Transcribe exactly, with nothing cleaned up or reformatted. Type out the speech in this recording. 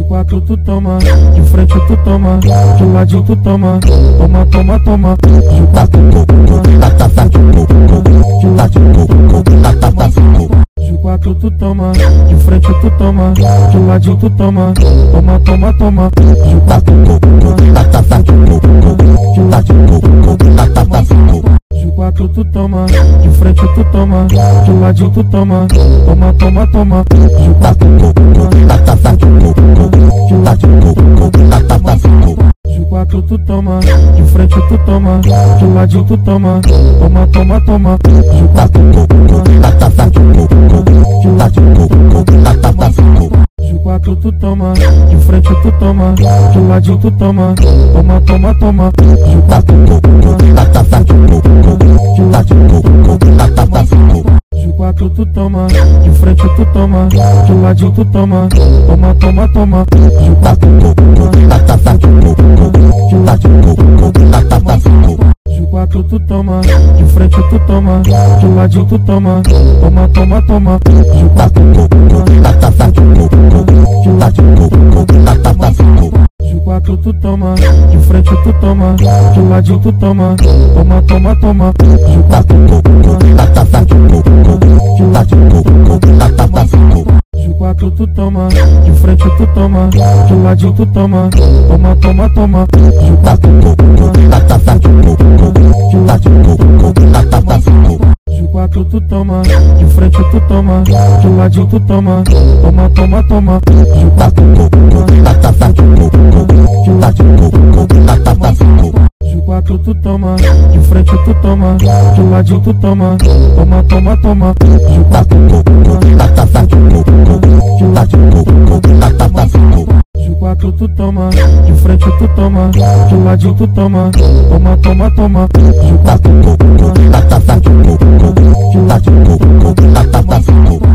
quatro tu toma, de frente tu toma, de ladinho tu toma, toma, toma, toma. De quatro tu toma, de ladinho tu toma, de quatro tu toma, de frente tu toma, de ladinho tu toma, toma, toma, toma. De quatro tu toma, de ladinho tu toma, de quatro tu toma, de frente tu toma, de ladinho tu toma, toma, toma, toma. De quatro tu toma, de ladinho tu toma, de quatro tu toma, de frente tu toma, de ladinho tu toma, toma, toma, toma. De quatro tu toma, de ladinho tu toma, de quatro tu toma, de frente tu toma, de ladinho tu toma, toma, toma, toma. De quatro tu toma, de ladinho tu toma, de quatro tu toma, de frente tu toma, de ladinho tu toma, toma, toma, toma. De quatro tu toma, de ladinho tu toma, de quatro tu toma, de frente tu toma, de ladinho tu toma, toma, toma, toma. De quatro tu toma, de ladinho tu toma, de quatro tu toma, de frente tu toma, de ladinho tu toma, toma, toma, toma. De quatro tu toma, de ladinho tu toma, de quatro tu toma, de frente tu toma, de ladinho tu toma, toma, toma, toma. De quatro tu toma, de ladinho tu toma, de quatro tu toma, de frente tu toma, de ladinho tu toma, toma, toma, toma. De quatro tu toma, de ladinho tu toma, de quatro tu toma, de frente tu toma, de ladinho tu toma, toma, toma, toma. De quatro tu toma, de ladinho tu toma, de quatro tu toma, de frente tu toma, de ladinho tu toma, toma, toma, toma. De quatro tu toma,